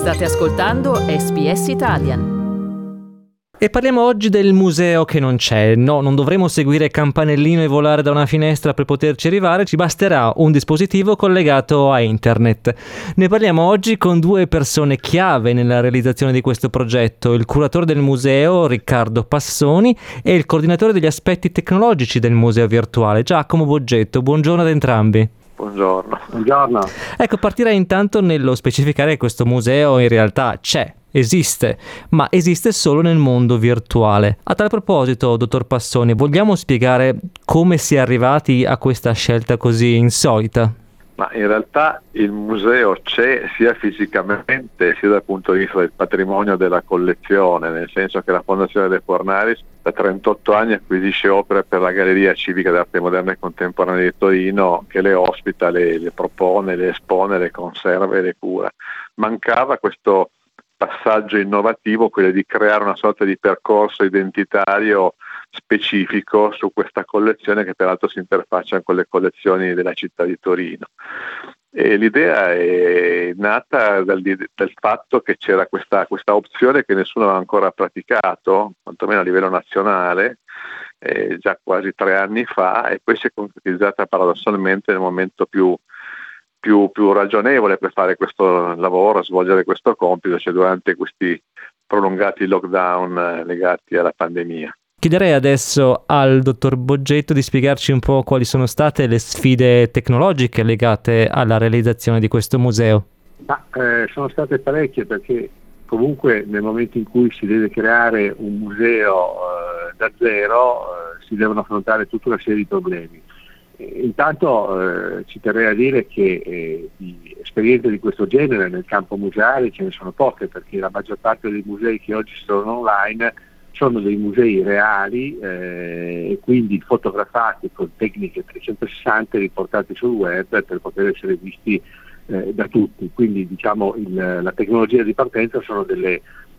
State ascoltando SBS Italian. E parliamo oggi del museo che non c'è. No, non dovremo seguire campanellino e volare da una finestra per poterci arrivare, ci basterà un dispositivo collegato a internet. Ne parliamo oggi con due persone chiave nella realizzazione di questo progetto: il curatore del museo Riccardo Passoni e il coordinatore degli aspetti tecnologici del museo virtuale Giacomo Boggetto. Buongiorno ad entrambi. Buongiorno. Ecco, partirei intanto nello specificare che questo museo in realtà esiste, ma esiste solo nel mondo virtuale. A tal proposito, dottor Passoni, vogliamo spiegare come si è arrivati a questa scelta così insolita? Ma in realtà il museo c'è sia fisicamente sia dal punto di vista del patrimonio della collezione, nel senso che la Fondazione De Fornaris da 38 anni acquisisce opere per la Galleria Civica d'Arte Moderna e Contemporanea di Torino, che le ospita, le propone, le espone, le conserva e le cura. Mancava questo passaggio innovativo, quello di creare una sorta di percorso identitario specifico su questa collezione, che peraltro si interfaccia con le collezioni della città di Torino. E l'idea è nata dal fatto che c'era questa opzione che nessuno aveva ancora praticato, quantomeno a livello nazionale, già quasi 3 anni fa, e poi si è concretizzata paradossalmente nel momento più ragionevole per fare questo lavoro, svolgere questo compito, cioè durante questi prolungati lockdown legati alla pandemia. Chiederei adesso al dottor Boggetto di spiegarci un po' quali sono state le sfide tecnologiche legate alla realizzazione di questo museo. Sono state parecchie, perché comunque nel momento in cui si deve creare un museo da zero si devono affrontare tutta una serie di problemi. Intanto ci terrei a dire che di esperienze di questo genere nel campo museale ce ne sono poche, perché la maggior parte dei musei che oggi sono online sono dei musei reali e quindi fotografati con tecniche 360 riportati sul web per poter essere visti da tutti. Quindi diciamo la tecnologia di partenza sono delle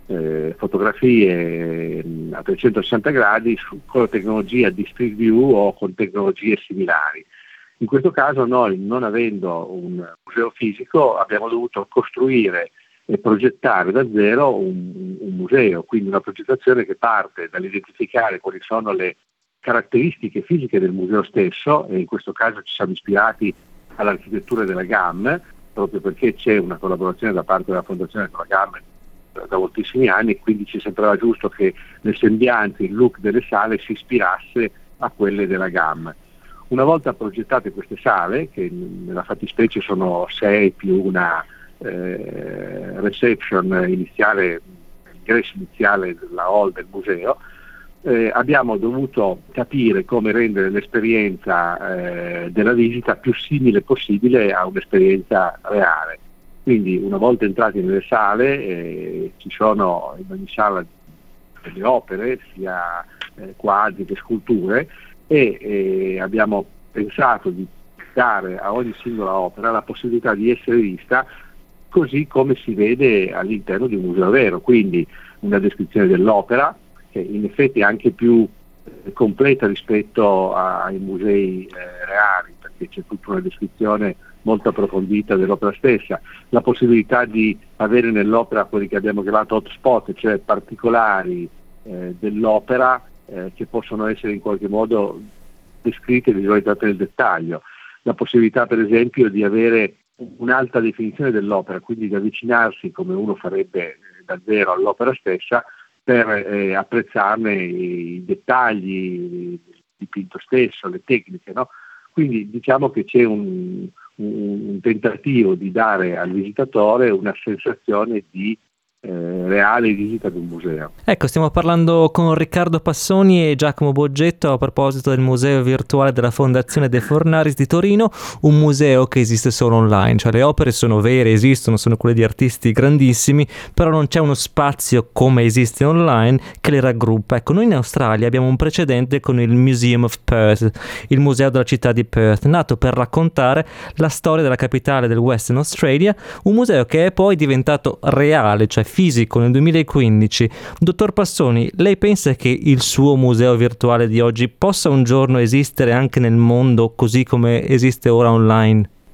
fotografie a 360 gradi con la tecnologia di Street View o con tecnologie similari. In questo caso noi, non avendo un museo fisico, abbiamo dovuto costruire e progettare da zero un museo, quindi una progettazione che parte dall'identificare quali sono le caratteristiche fisiche del museo stesso, e in questo caso ci siamo ispirati all'architettura della GAM, proprio perché c'è una collaborazione da parte della Fondazione con la GAM da moltissimi anni, e quindi ci sembrava giusto che le sembianze, il look delle sale si ispirasse a quelle della GAM. Una volta progettate queste sale, che nella fattispecie sono 6 più una reception iniziale, ingresso iniziale della hall del museo, abbiamo dovuto capire come rendere l'esperienza della visita più simile possibile a un'esperienza reale. Quindi una volta entrati nelle sale ci sono in ogni sala delle opere, sia quadri che sculture, e abbiamo pensato di dare a ogni singola opera la possibilità di essere vista così come si vede all'interno di un museo vero, quindi una descrizione dell'opera, che in effetti è anche più completa rispetto ai musei reali, perché c'è tutta una descrizione molto approfondita dell'opera stessa, la possibilità di avere nell'opera quelli che abbiamo chiamato hotspot, cioè particolari dell'opera che possono essere in qualche modo descritte e visualizzate nel dettaglio, la possibilità per esempio di avere un'alta definizione dell'opera, quindi di avvicinarsi come uno farebbe da zero all'opera stessa per apprezzarne i dettagli, il dipinto stesso, le tecniche, no? Quindi diciamo che c'è un tentativo di dare al visitatore una sensazione di reale visita di un museo. Ecco, stiamo parlando con Riccardo Passoni e Giacomo Boggetto a proposito del museo virtuale della Fondazione De Fornaris di Torino, un museo che esiste solo online, cioè le opere sono vere, esistono, sono quelle di artisti grandissimi, però non c'è uno spazio come esiste online che le raggruppa. Ecco, noi in Australia abbiamo un precedente con il Museum of Perth, il museo della città di Perth, nato per raccontare la storia della capitale del Western Australia, un museo che è poi diventato reale, cioè fisico nel 2015. Dottor Passoni, lei pensa che il suo museo virtuale di oggi possa un giorno esistere anche nel mondo così come esiste ora online?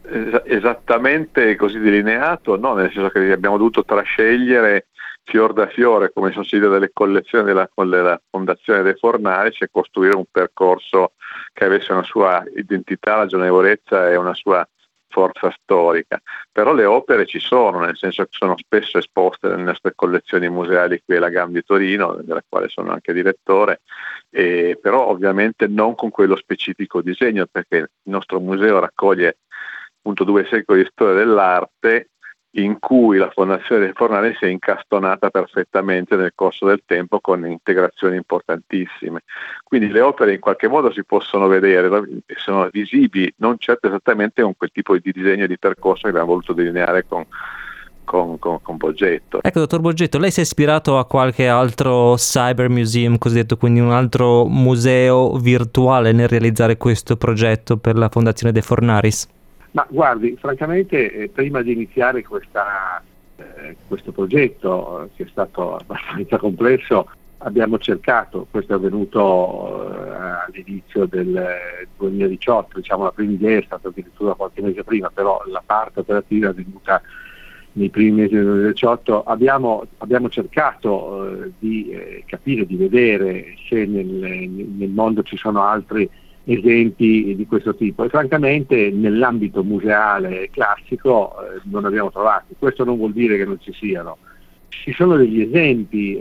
esattamente così delineato, no, nel senso che abbiamo dovuto trascegliere fior da fiore come consiglio delle collezioni della Fondazione De Fornaris e costruire un percorso che avesse una sua identità, ragionevolezza e una sua forza storica. Però le opere ci sono, nel senso che sono spesso esposte nelle nostre collezioni museali qui alla GAM di Torino, della quale sono anche direttore, però ovviamente non con quello specifico disegno, perché il nostro museo raccoglie appunto 2 secoli di storia dell'arte in cui la Fondazione De Fornaris si è incastonata perfettamente nel corso del tempo con integrazioni importantissime. Quindi le opere in qualche modo si possono vedere, sono visibili, non certo esattamente con quel tipo di disegno e di percorso che abbiamo voluto delineare con Boggetto. Ecco, dottor Boggetto, lei si è ispirato a qualche altro cyber museum cosiddetto, quindi un altro museo virtuale nel realizzare questo progetto per la Fondazione De Fornaris? Ma guardi, francamente prima di iniziare questo progetto, che è stato abbastanza complesso, abbiamo cercato, questo è avvenuto all'inizio del 2018, diciamo la prima idea è stata addirittura qualche mese prima, però la parte operativa è avvenuta nei primi mesi del 2018, abbiamo cercato di capire, di vedere se nel mondo ci sono altri esempi di questo tipo, e francamente nell'ambito museale classico non abbiamo trovati. Questo non vuol dire che non ci siano. Ci sono degli esempi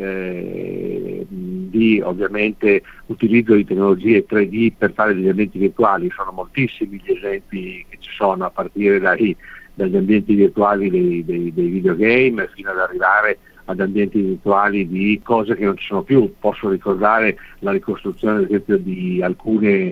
di ovviamente utilizzo di tecnologie 3D per fare degli ambienti virtuali, sono moltissimi gli esempi che ci sono, a partire dagli ambienti virtuali dei videogame fino ad arrivare ad ambienti virtuali di cose che non ci sono più. Posso ricordare la ricostruzione ad esempio di alcune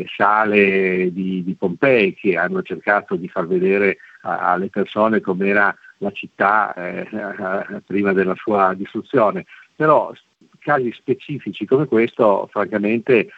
sale di Pompei, che hanno cercato di far vedere alle persone com'era la città prima della sua distruzione. Però casi specifici come questo francamente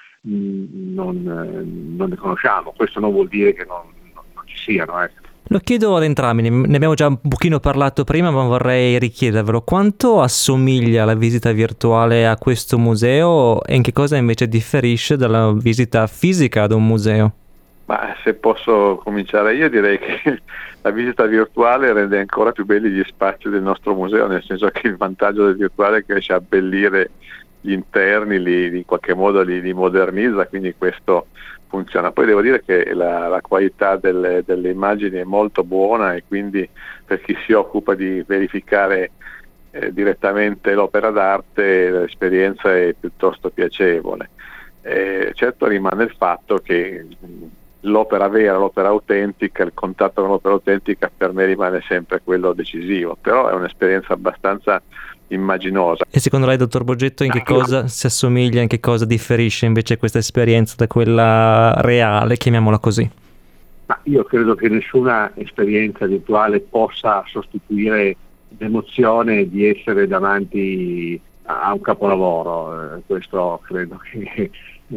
non ne conosciamo. Questo non vuol dire che non ci siano. Lo chiedo ad entrambi, ne abbiamo già un pochino parlato prima, ma vorrei richiedervelo: quanto assomiglia la visita virtuale a questo museo e in che cosa invece differisce dalla visita fisica ad un museo? Ma se posso cominciare io, direi che la visita virtuale rende ancora più belli gli spazi del nostro museo, nel senso che il vantaggio del virtuale è che riesce a abbellire gli interni, in qualche modo li modernizza, quindi questo funziona. Poi devo dire che la qualità delle immagini è molto buona, e quindi per chi si occupa di verificare direttamente l'opera d'arte l'esperienza è piuttosto piacevole. Certo rimane il fatto che l'opera vera, l'opera autentica, il contatto con l'opera autentica per me rimane sempre quello decisivo, però è un'esperienza abbastanza immaginosa. E secondo lei, dottor Boggetto, in che cosa si assomiglia, in che cosa differisce invece questa esperienza da quella reale, chiamiamola così? Ma io credo che nessuna esperienza virtuale possa sostituire l'emozione di essere davanti a un capolavoro, questo credo che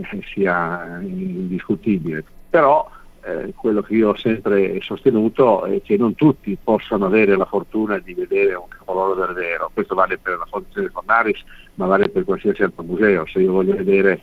sia indiscutibile. Però quello che io ho sempre sostenuto è che non tutti possono avere la fortuna di vedere un capolavoro davvero. Questo vale per la Fondazione De Fornaris, ma vale per qualsiasi altro museo. Se io voglio vedere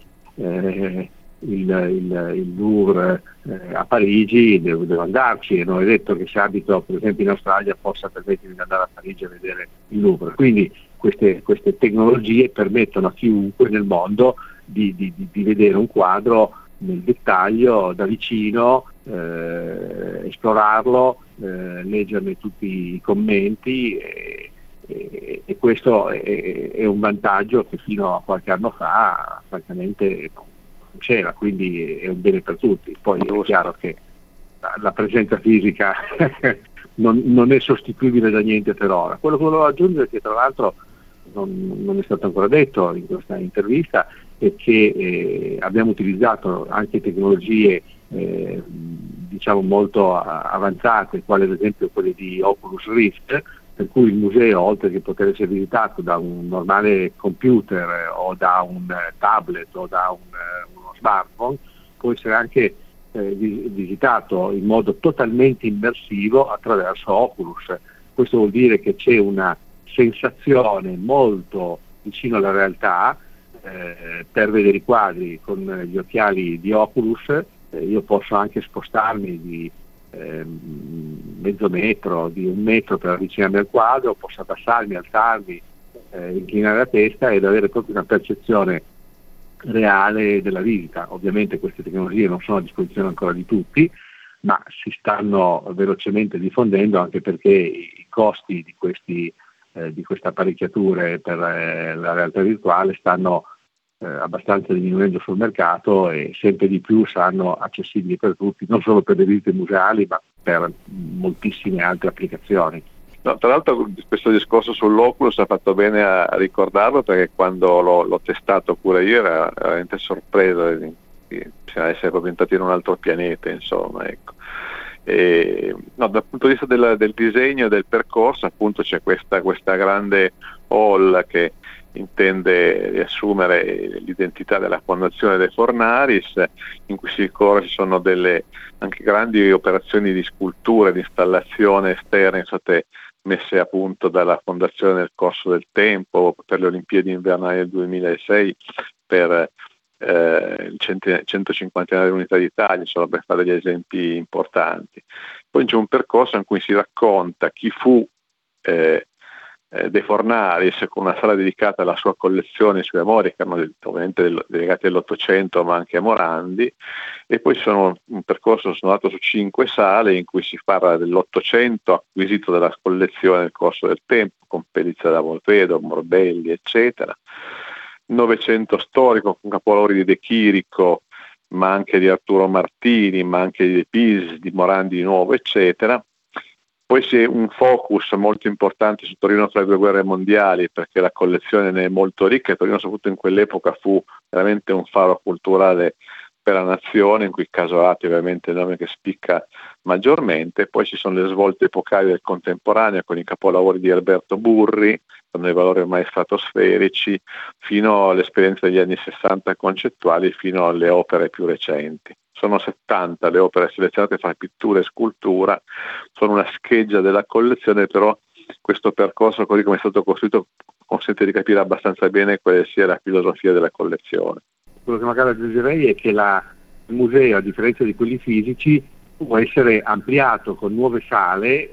il Louvre a Parigi devo andarci, e non è detto che se abito per esempio in Australia possa permettermi di andare a Parigi a vedere il Louvre. Quindi queste tecnologie permettono a chiunque nel mondo di vedere un quadro nel dettaglio, da vicino, esplorarlo, leggerne tutti i commenti, e questo è un vantaggio che fino a qualche anno fa francamente non c'era, quindi è un bene per tutti. Poi è chiaro che la presenza fisica non è sostituibile da niente per ora. Quello che volevo aggiungere, che tra l'altro non è stato ancora detto in questa intervista, è che abbiamo utilizzato anche tecnologie diciamo molto avanzate, quali ad esempio quelle di Oculus Rift, per cui il museo, oltre che poter essere visitato da un normale computer o da un tablet o da uno smartphone, può essere anche visitato in modo totalmente immersivo attraverso Oculus. Questo vuol dire che c'è una sensazione molto vicino alla realtà. Per vedere i quadri con gli occhiali di Oculus io posso anche spostarmi di mezzo metro, di 1 metro per avvicinarmi al quadro, posso abbassarmi, alzarmi, inclinare la testa ed avere proprio una percezione reale della visita. Ovviamente queste tecnologie non sono a disposizione ancora di tutti, ma si stanno velocemente diffondendo, anche perché i costi di queste apparecchiature per la realtà virtuale stanno abbastanza diminuendo sul mercato e sempre di più saranno accessibili per tutti, non solo per le visite museali ma per moltissime altre applicazioni. No, tra l'altro questo discorso sull'Oculus ha fatto bene a ricordarlo, perché quando l'ho testato pure io era veramente sorpreso di essere proprio entrati in un altro pianeta, insomma, ecco. Dal punto di vista del disegno e del percorso, appunto, c'è questa grande hall che intende riassumere l'identità della Fondazione De Fornaris, in cui ci sono delle anche grandi operazioni di scultura, di installazione esterna, sono state messe a punto dalla Fondazione nel corso del tempo, per le Olimpiadi invernali del 2006, per il 150 dell'Unità d'Italia, solo per fare degli esempi importanti. Poi c'è un percorso in cui si racconta chi fu De Fornaris, con una sala dedicata alla sua collezione, ai suoi amori, che erano ovviamente legati all'Ottocento ma anche a Morandi, e poi un percorso andato su 5 sale in cui si parla dell'Ottocento acquisito dalla collezione nel corso del tempo, con Pelizza da Volpedo, Morbelli, eccetera. Novecento storico, con capolavori di De Chirico, ma anche di Arturo Martini, ma anche di De Pisi, di Morandi di nuovo, eccetera. Poi c'è un focus molto importante su Torino tra le 2 guerre mondiali, perché la collezione ne è molto ricca e Torino, soprattutto in quell'epoca, fu veramente un faro culturale per la nazione, in cui Casolati ovviamente è il nome che spicca maggiormente. Poi ci sono le svolte epocali del contemporaneo, con i capolavori di Alberto Burri, con dei valori ormai stratosferici, fino all'esperienza degli anni 60 concettuali, fino alle opere più recenti. Sono 70 le opere selezionate fra pittura e scultura, sono una scheggia della collezione, però questo percorso, così come è stato costruito, consente di capire abbastanza bene quale sia la filosofia della collezione. Quello che magari aggiungerei è che il museo, a differenza di quelli fisici, può essere ampliato con nuove sale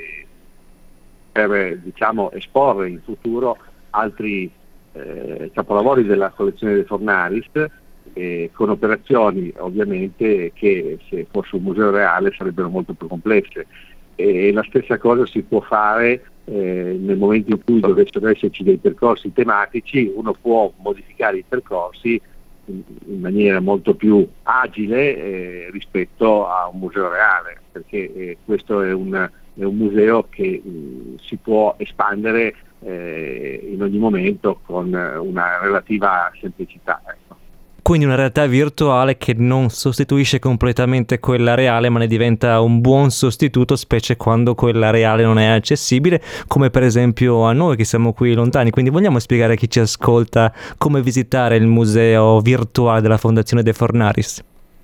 per esporre in futuro altri capolavori della collezione De Fornaris, con operazioni ovviamente che, se fosse un museo reale, sarebbero molto più complesse. E la stessa cosa si può fare nel momento in cui dovessero esserci dei percorsi tematici. Uno può modificare i percorsi in maniera molto più agile rispetto a un museo reale, perché questo è un museo che si può espandere in ogni momento con una relativa semplicità. Quindi una realtà virtuale che non sostituisce completamente quella reale, ma ne diventa un buon sostituto, specie quando quella reale non è accessibile, come per esempio a noi che siamo qui lontani. Quindi vogliamo spiegare a chi ci ascolta come visitare il museo virtuale della Fondazione De Fornaris?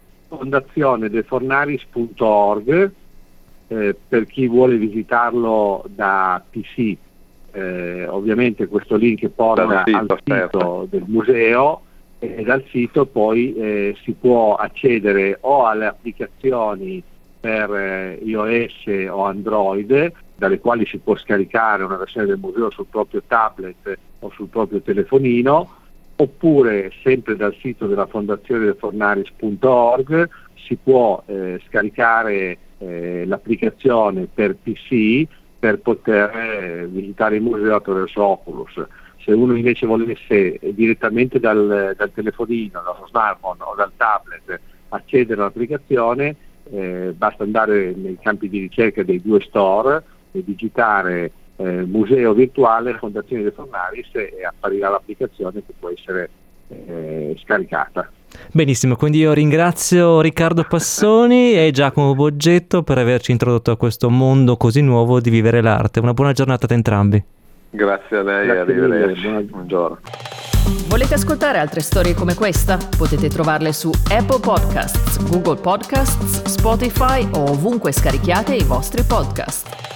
fondazionedefornaris.org, per chi vuole visitarlo da PC, ovviamente questo link porta al sito del museo, e dal sito poi si può accedere o alle applicazioni per iOS o Android, dalle quali si può scaricare una versione del museo sul proprio tablet o sul proprio telefonino, oppure sempre dal sito della Fondazione Defornaris.org si può scaricare l'applicazione per PC per poter visitare il museo attraverso Oculus. Se uno invece volesse direttamente dal telefonino, dallo smartphone o dal tablet accedere all'applicazione, basta andare nei campi di ricerca dei 2 store e digitare museo virtuale Fondazione De Fornaris e apparirà l'applicazione che può essere scaricata. Benissimo, quindi io ringrazio Riccardo Passoni e Giacomo Boggetto per averci introdotto a questo mondo così nuovo di vivere l'arte. Una buona giornata a entrambi. Grazie a lei, arrivederci. Buongiorno. Volete ascoltare altre storie come questa? Potete trovarle su Apple Podcasts, Google Podcasts, Spotify o ovunque scarichiate i vostri podcast.